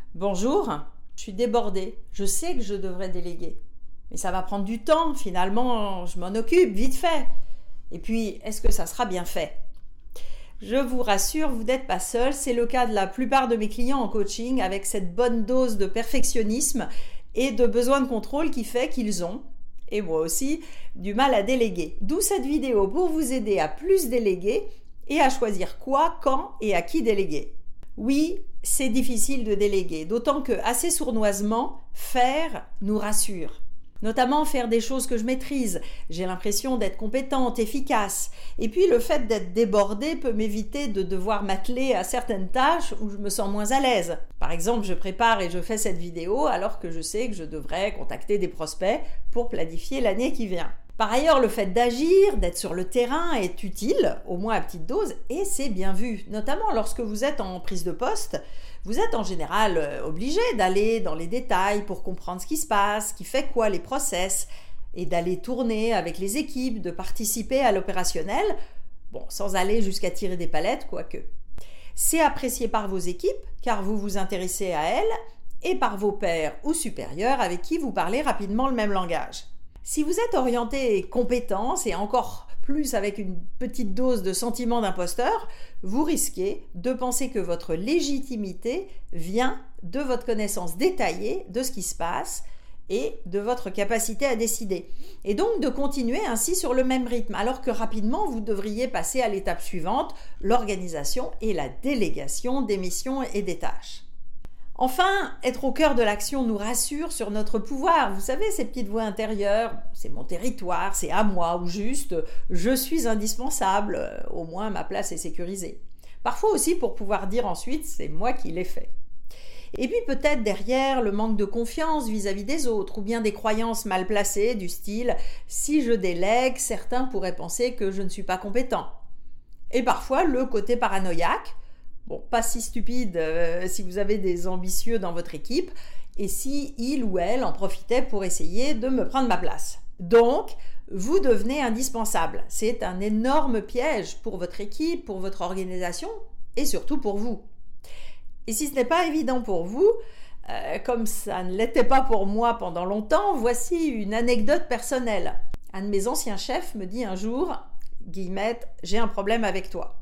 Bonjour, je suis débordée. Je sais que je devrais déléguer. Mais ça va prendre du temps. Finalement, je m'en occupe vite fait. Et puis, est-ce que ça sera bien fait? Je vous rassure, vous n'êtes pas seul. C'est le cas de la plupart de mes clients en coaching avec cette bonne dose de perfectionnisme et de besoin de contrôle qui fait qu'ils ont, et moi aussi, du mal à déléguer. D'où cette vidéo pour vous aider à plus déléguer et à choisir quoi, quand et à qui déléguer. Oui, c'est difficile de déléguer, d'autant que, assez sournoisement, faire nous rassure. Notamment faire des choses que je maîtrise. J'ai l'impression d'être compétente, efficace. Et puis le fait d'être débordée peut m'éviter de devoir m'atteler à certaines tâches où je me sens moins à l'aise. Par exemple, je prépare et je fais cette vidéo alors que je sais que je devrais contacter des prospects pour planifier l'année qui vient. Par ailleurs, le fait d'agir, d'être sur le terrain est utile, au moins à petite dose, et c'est bien vu. Notamment lorsque vous êtes en prise de poste, vous êtes en général obligé d'aller dans les détails pour comprendre ce qui se passe, qui fait quoi, les process, et d'aller tourner avec les équipes, de participer à l'opérationnel, bon, sans aller jusqu'à tirer des palettes, quoique. C'est apprécié par vos équipes, car vous vous intéressez à elles, et par vos pairs ou supérieurs avec qui vous parlez rapidement le même langage. Si vous êtes orienté compétence et encore plus avec une petite dose de sentiment d'imposteur, vous risquez de penser que votre légitimité vient de votre connaissance détaillée de ce qui se passe et de votre capacité à décider. Et donc de continuer ainsi sur le même rythme, alors que rapidement vous devriez passer à l'étape suivante, l'organisation et la délégation des missions et des tâches. Enfin, être au cœur de l'action nous rassure sur notre pouvoir. Vous savez, ces petites voix intérieures, c'est mon territoire, c'est à moi, ou juste je suis indispensable, au moins ma place est sécurisée. Parfois aussi pour pouvoir dire ensuite c'est moi qui l'ai fait. Et puis peut-être derrière le manque de confiance vis-à-vis des autres, ou bien des croyances mal placées du style si je délègue, certains pourraient penser que je ne suis pas compétent. Et parfois le côté paranoïaque. Bon, pas si stupide si vous avez des ambitieux dans votre équipe et si il ou elle en profitait pour essayer de me prendre ma place. Donc, vous devenez indispensable. C'est un énorme piège pour votre équipe, pour votre organisation et surtout pour vous. Et si ce n'est pas évident pour vous, comme ça ne l'était pas pour moi pendant longtemps, voici une anecdote personnelle. Un de mes anciens chefs me dit un jour, Guillemette, j'ai un problème avec toi.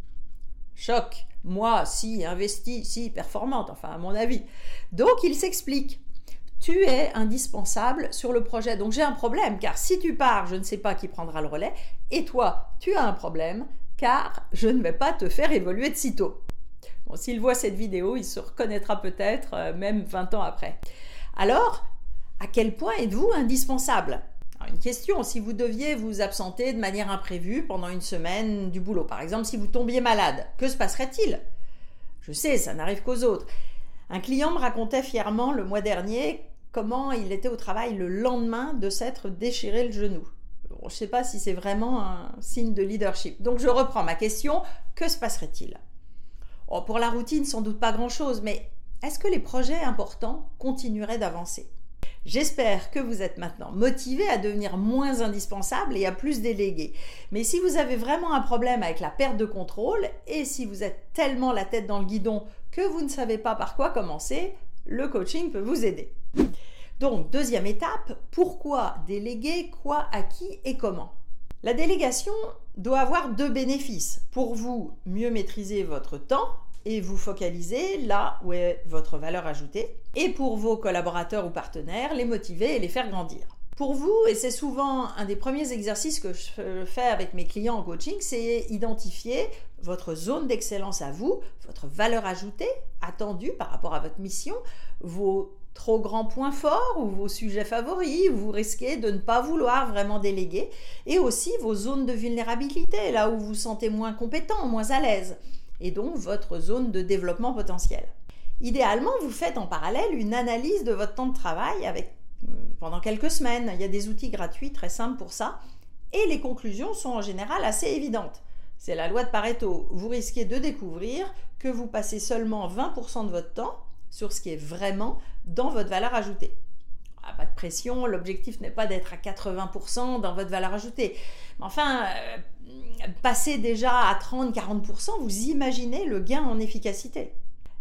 Choc, moi, si investie, si performante, enfin à mon avis. Donc il s'explique. Tu es indispensable sur le projet. Donc j'ai un problème, car si tu pars, je ne sais pas qui prendra le relais. Et toi, tu as un problème, car je ne vais pas te faire évoluer de sitôt. Bon, s'il voit cette vidéo, il se reconnaîtra peut-être, même 20 ans après. Alors, à quel point êtes-vous indispensable ? Alors, une question, si vous deviez vous absenter de manière imprévue pendant une semaine du boulot, par exemple si vous tombiez malade, que se passerait-il ? Je sais, ça n'arrive qu'aux autres. Un client me racontait fièrement le mois dernier comment il était au travail le lendemain de s'être déchiré le genou. Bon, je ne sais pas si c'est vraiment un signe de leadership. Donc je reprends ma question, que se passerait-il ? Oh, pour la routine, sans doute pas grand-chose, mais est-ce que les projets importants continueraient d'avancer ? J'espère que vous êtes maintenant motivé à devenir moins indispensable et à plus déléguer. Mais si vous avez vraiment un problème avec la perte de contrôle et si vous êtes tellement la tête dans le guidon que vous ne savez pas par quoi commencer, le coaching peut vous aider. Donc, deuxième étape, pourquoi déléguer, quoi, à qui et comment ? La délégation doit avoir deux bénéfices. Pour vous, mieux maîtriser votre temps et vous focaliser là où est votre valeur ajoutée. Et pour vos collaborateurs ou partenaires, les motiver et les faire grandir. Pour vous, et c'est souvent un des premiers exercices que je fais avec mes clients en coaching, c'est identifier votre zone d'excellence à vous, votre valeur ajoutée attendue par rapport à votre mission, vos trop grands points forts ou vos sujets favoris où vous risquez de ne pas vouloir vraiment déléguer, et aussi vos zones de vulnérabilité, là où vous vous sentez moins compétent, moins à l'aise, et donc votre zone de développement potentiel. Idéalement, vous faites en parallèle une analyse de votre temps de travail pendant quelques semaines. Il y a des outils gratuits très simples pour ça, et les conclusions sont en général assez évidentes. C'est la loi de Pareto. Vous risquez de découvrir que vous passez seulement 20% de votre temps sur ce qui est vraiment dans votre valeur ajoutée. Pas de pression, l'objectif n'est pas d'être à 80% dans votre valeur ajoutée. Mais enfin, passer déjà à 30-40%, vous imaginez le gain en efficacité.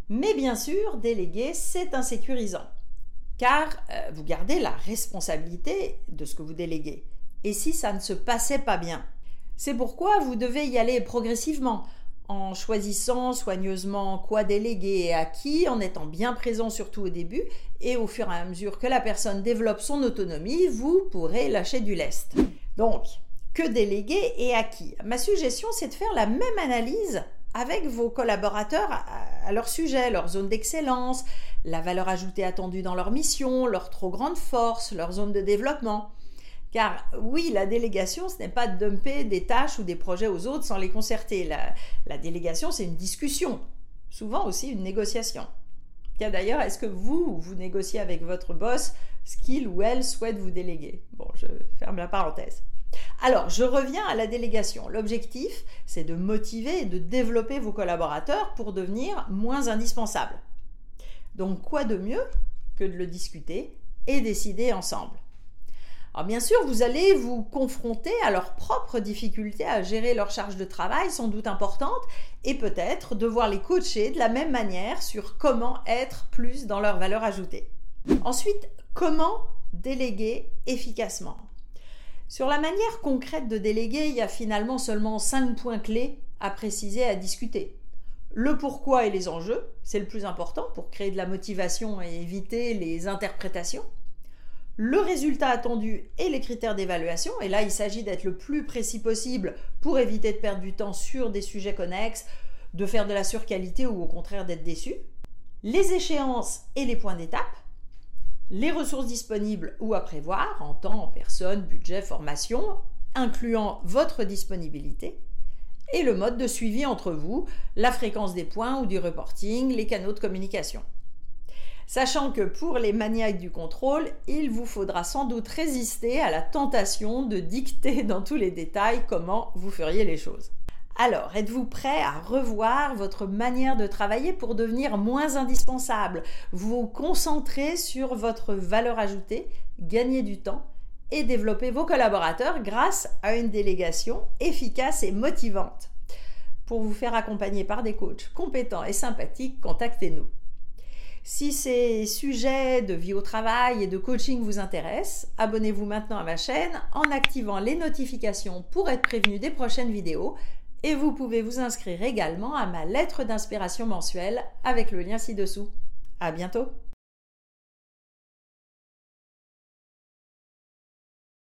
Mais bien sûr, déléguer, c'est insécurisant, car vous gardez la responsabilité de ce que vous déléguez. Et si ça ne se passait pas bien? C'est pourquoi vous devez y aller progressivement, en choisissant soigneusement quoi déléguer et à qui, en étant bien présent surtout au début, et au fur et à mesure que la personne développe son autonomie, vous pourrez lâcher du lest. Donc, que déléguer et à qui? Ma suggestion, c'est de faire la même analyse avec vos collaborateurs à leur sujet, leur zone d'excellence, la valeur ajoutée attendue dans leur mission, leur trop grande force, leur zone de développement. Car oui, la délégation, ce n'est pas de dumper des tâches ou des projets aux autres sans les concerter. La délégation, c'est une discussion, souvent aussi une négociation. Car d'ailleurs, est-ce que vous négociez avec votre boss ce qu'il ou elle souhaite vous déléguer? Bon, je ferme la parenthèse. Alors, je reviens à la délégation. L'objectif, c'est de motiver et de développer vos collaborateurs pour devenir moins indispensables. Donc, quoi de mieux que de le discuter et décider ensemble? Alors bien sûr, vous allez vous confronter à leurs propres difficultés à gérer leur charge de travail, sans doute importante, et peut-être devoir les coacher de la même manière sur comment être plus dans leur valeur ajoutée. Ensuite, comment déléguer efficacement? Sur la manière concrète de déléguer, il y a finalement seulement 5 points clés à préciser et à discuter. Le pourquoi et les enjeux, c'est le plus important pour créer de la motivation et éviter les interprétations. Le résultat attendu et les critères d'évaluation, et là il s'agit d'être le plus précis possible pour éviter de perdre du temps sur des sujets connexes, de faire de la surqualité ou au contraire d'être déçu. Les échéances et les points d'étape, les ressources disponibles ou à prévoir en temps, en personne, budget, formation, incluant votre disponibilité, et le mode de suivi entre vous, la fréquence des points ou du reporting, les canaux de communication. Sachant que pour les maniaques du contrôle, il vous faudra sans doute résister à la tentation de dicter dans tous les détails comment vous feriez les choses. Alors, êtes-vous prêt à revoir votre manière de travailler pour devenir moins indispensable, vous concentrer sur votre valeur ajoutée, gagner du temps et développer vos collaborateurs grâce à une délégation efficace et motivante? Pour vous faire accompagner par des coachs compétents et sympathiques, contactez-nous. Si ces sujets de vie au travail et de coaching vous intéressent, abonnez-vous maintenant à ma chaîne en activant les notifications pour être prévenu des prochaines vidéos et vous pouvez vous inscrire également à ma lettre d'inspiration mensuelle avec le lien ci-dessous. À bientôt!